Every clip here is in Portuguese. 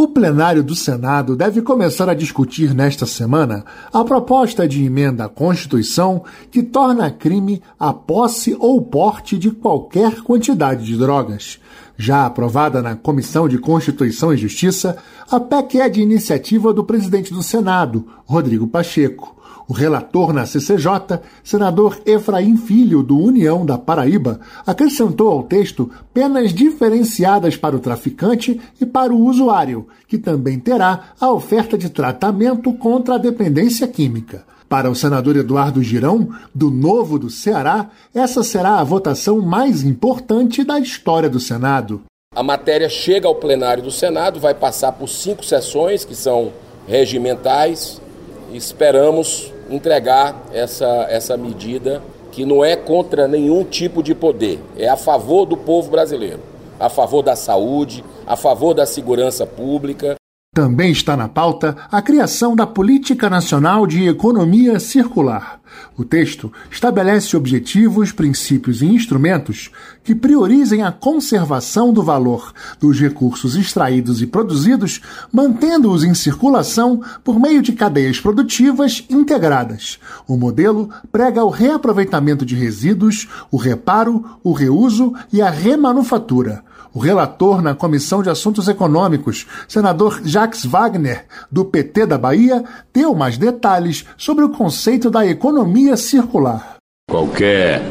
O plenário do Senado deve começar a discutir nesta semana a proposta de emenda à Constituição que torna crime a posse ou porte de qualquer quantidade de drogas. Já aprovada na Comissão de Constituição e Justiça, a PEC é de iniciativa do presidente do Senado, Rodrigo Pacheco. O relator na CCJ, senador Efraim Filho, do União da Paraíba, acrescentou ao texto penas diferenciadas para o traficante e para o usuário, que também terá a oferta de tratamento contra a dependência química. Para o senador Eduardo Girão, do Novo do Ceará, essa será a votação mais importante da história do Senado. A matéria chega ao plenário do Senado, vai passar por 5 sessões, que são regimentais, e esperamos entregar essa medida que não é contra nenhum tipo de poder, é a favor do povo brasileiro, a favor da saúde, a favor da segurança pública. Também está na pauta a criação da Política Nacional de Economia Circular. O texto estabelece objetivos, princípios e instrumentos que priorizem a conservação do valor dos recursos extraídos e produzidos, mantendo-os em circulação por meio de cadeias produtivas integradas. O modelo prega o reaproveitamento de resíduos, o reparo, o reuso e a remanufatura. O relator na Comissão de Assuntos Econômicos, senador Jacques Wagner, do PT da Bahia, deu mais detalhes sobre o conceito da economia circular. Qualquer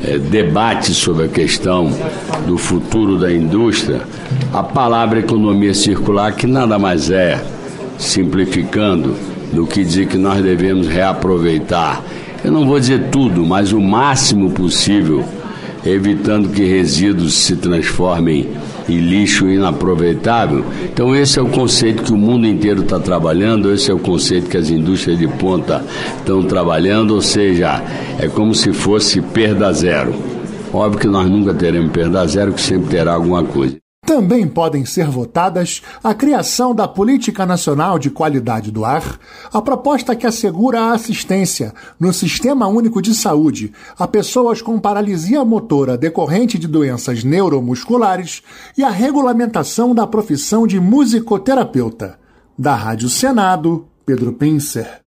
debate sobre a questão do futuro da indústria, a palavra economia circular, que nada mais é, simplificando, do que dizer que nós devemos reaproveitar. Eu não vou dizer tudo, mas o máximo possível, evitando que resíduos se transformem em lixo inaproveitável. Então esse é o conceito que o mundo inteiro está trabalhando, esse é o conceito que as indústrias de ponta estão trabalhando, ou seja, é como se fosse perda zero. Óbvio que nós nunca teremos perda zero, que sempre terá alguma coisa. Também podem ser votadas a criação da Política Nacional de Qualidade do Ar, a proposta que assegura a assistência no Sistema Único de Saúde a pessoas com paralisia motora decorrente de doenças neuromusculares e a regulamentação da profissão de musicoterapeuta. Da Rádio Senado, Pedro Pincer.